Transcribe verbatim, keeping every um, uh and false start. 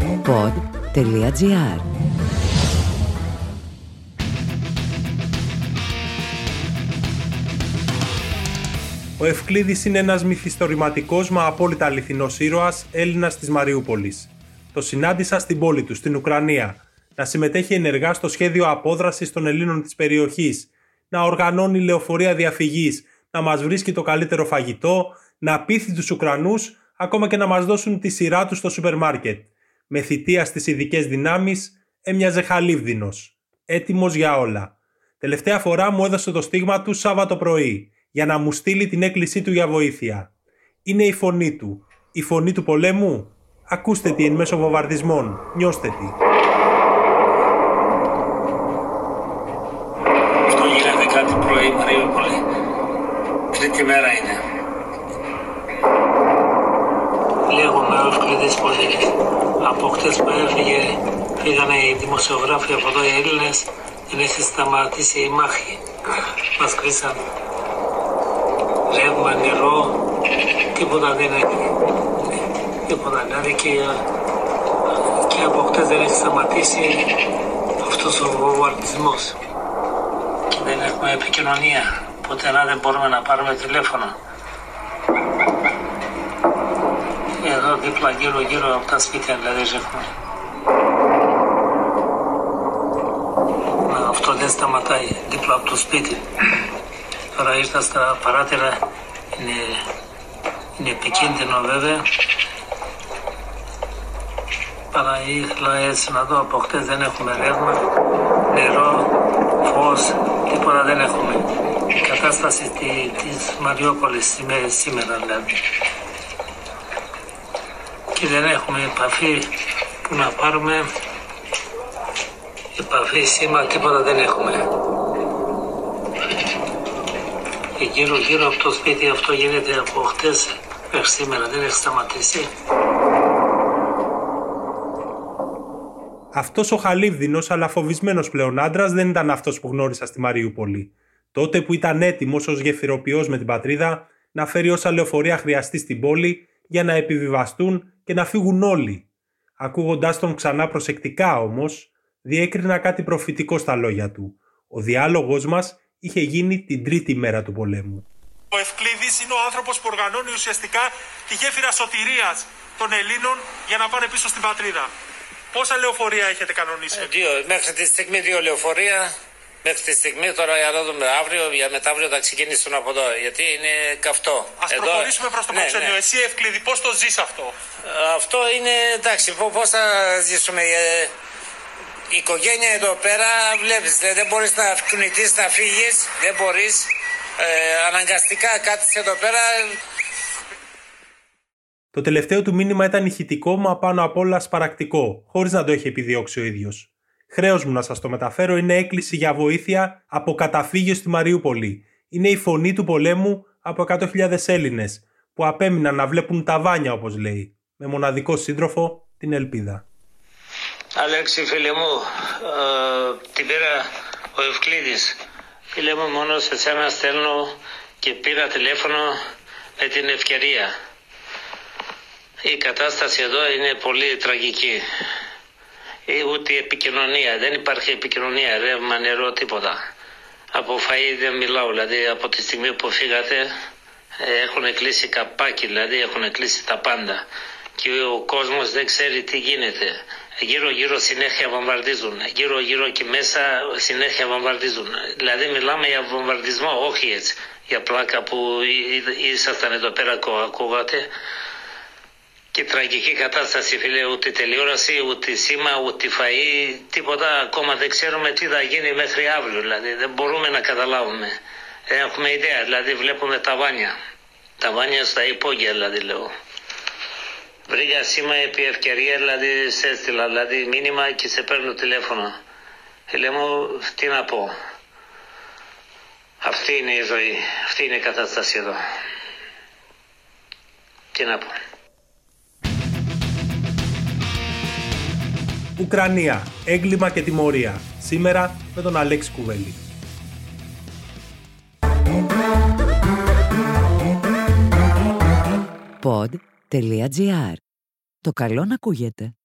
pod τελεία gr. Ο Ευκλήδης είναι ένας μυθιστορηματικός μα απόλυτα αληθινός ήρωας Έλληνας της Μαριούπολης. Το συνάντησα στην πόλη του, στην Ουκρανία, να συμμετέχει ενεργά στο σχέδιο απόδρασης των Ελλήνων της περιοχής, να οργανώνει λεωφορεία διαφυγής, να μας βρίσκει το καλύτερο φαγητό, να πείθει τους Ουκρανούς, ακόμα και να μας δώσουν τη σειρά τους στο σούπερ μάρκετ. Με θητεία στις ειδικές δυνάμεις έμοιαζε χαλίβδινος, έτοιμος για όλα. Τελευταία φορά μου έδωσε το στίγμα του Σάββατο πρωί, για να μου στείλει την έκκλησή του για βοήθεια. Είναι η φωνή του, η φωνή του πολέμου. Ακούστε τη εν μέσω βομβαρδισμών, νιώστε τη. Αυτό γίνεται κάτι πρωί, Μαριούπολη. Τρίτη μέρα είναι. Λέγομαι ο Ευκλήδης Πολύης. Από χτες που έφυγε, πήγανε οι δημοσιογράφοι από εδώ, οι Έλληνες, δεν έχει σταματήσει η μάχη. Μας κρίσαν. Ρεύμα, νερό, τίποτα δεν έχει. Τίποτα, δηλαδή και, και από χτες δεν έχει σταματήσει αυτός ο βομβαρδισμός. Και δεν έχουμε επικοινωνία, πουθενά δεν μπορούμε να πάρουμε τηλέφωνο. Εδώ δίπλα γύρω γύρω από τα σπίτια δηλαδή ζεύγουμε. Αυτό δεν σταματάει δίπλα από το σπίτι. Τώρα ήρθα στα παράθυρα, είναι, είναι επικίνδυνο βέβαια. Παρά ήθελα έτσι να δω, από χτες δεν έχουμε ρεύμα, νερό, φως, τίποτα δεν έχουμε. Η κατάσταση της Μαριούπολης σήμερα δηλαδή. Και δεν έχουμε επαφή που να πάρουμε, επαφή, σήμα, τίποτα δεν έχουμε. Και γύρω γύρω από το σπίτι αυτό γίνεται από χτες μέχρι σήμερα, δεν έχει σταματήσει. Αυτός ο χαλίβδινος αλλά φοβισμένος πλέον άντρας δεν ήταν αυτός που γνώρισα στη Μαριούπολη. Τότε που ήταν έτοιμος ως γεφυροποιός με την πατρίδα να φέρει όσα λεωφορεία χρειαστεί στην πόλη για να επιβιβαστούν και να φύγουν όλοι. Ακούγοντάς τον ξανά προσεκτικά όμως, διέκρινα κάτι προφητικό στα λόγια του. Ο διάλογος μας είχε γίνει την τρίτη μέρα του πολέμου. Ο Ευκλήδης είναι ο άνθρωπος που οργανώνει ουσιαστικά τη γέφυρα σωτηρίας των Ελλήνων για να πάνε πίσω στην πατρίδα. Πόσα λεωφορεία έχετε κανονίσει? Ε, δύο, μέχρι τη στιγμή δύο λεωφορεία. Μέχρι τη στιγμή τώρα για να δούμε αύριο, για μεταύριο θα ξεκινήσουν από εδώ, γιατί είναι καυτό. Ας εδώ... προχωρήσουμε προς το ναι, προξενείο. Ναι. Εσύ Ευκλήδη, πώς το ζεις αυτό? Αυτό είναι εντάξει, πώς θα ζήσουμε. Ε, η οικογένεια εδώ πέρα βλέπεις, δεν μπορείς να κουνηθείς, να φύγεις, δεν μπορείς. Ε, αναγκαστικά κάτσεις εδώ πέρα. Το τελευταίο του μήνυμα ήταν ηχητικό, μα πάνω απ' όλα σπαρακτικό, χωρίς να το έχει επιδιώξει ο ίδιος. Χρέος μου να σας το μεταφέρω, είναι έκκληση για βοήθεια από καταφύγιο στη Μαριούπολη. Είναι η φωνή του πολέμου από εκατό χιλιάδες Έλληνες που απέμειναν να βλέπουν ταβάνια, όπως λέει, με μοναδικό σύντροφο την ελπίδα. Αλέξη, φίλε μου, ε, την πήρα ο Ευκλήδης. Φίλε μου, μόνο σε σένα στέλνω και πήρα τηλέφωνο με την ευκαιρία. Η κατάσταση εδώ είναι πολύ τραγική. Ούτε επικοινωνία, δεν υπάρχει επικοινωνία, ρεύμα, νερό, τίποτα. Από φαΐ δεν μιλάω, δηλαδή από τη στιγμή που φύγατε έχουν κλείσει καπάκι, δηλαδή έχουν κλείσει τα πάντα. Και ο κόσμος δεν ξέρει τι γίνεται. Γύρω γύρω συνέχεια βομβαρδίζουν, γύρω γύρω και μέσα συνέχεια βομβαρδίζουν. Δηλαδή μιλάμε για βομβαρδισμό, όχι έτσι, για πλάκα που ήσασταν εδώ πέρα ακούγατε. Και τραγική κατάσταση, φίλε, ούτε τηλεόραση, ούτε σήμα, ούτε φαΐ, τίποτα. Ακόμα δεν ξέρουμε τι θα γίνει μέχρι αύριο, δηλαδή δεν μπορούμε να καταλάβουμε. Δεν έχουμε ιδέα, δηλαδή βλέπουμε ταβάνια. Ταβάνια στα υπόγεια, δηλαδή λέω. Βρήκα σήμα επί ευκαιρία, δηλαδή σε έστειλα, δηλαδή μήνυμα και σε παίρνω τηλέφωνο. Φίλε μου, τι να πω. Αυτή είναι η ζωή, αυτή είναι η κατάσταση εδώ. Τι να πω. Ουκρανία, έγκλημα και τιμωρία. Σήμερα με τον Αλέξη Κουβέλη. pod τελεία gr. Το καλό να ακούγεται.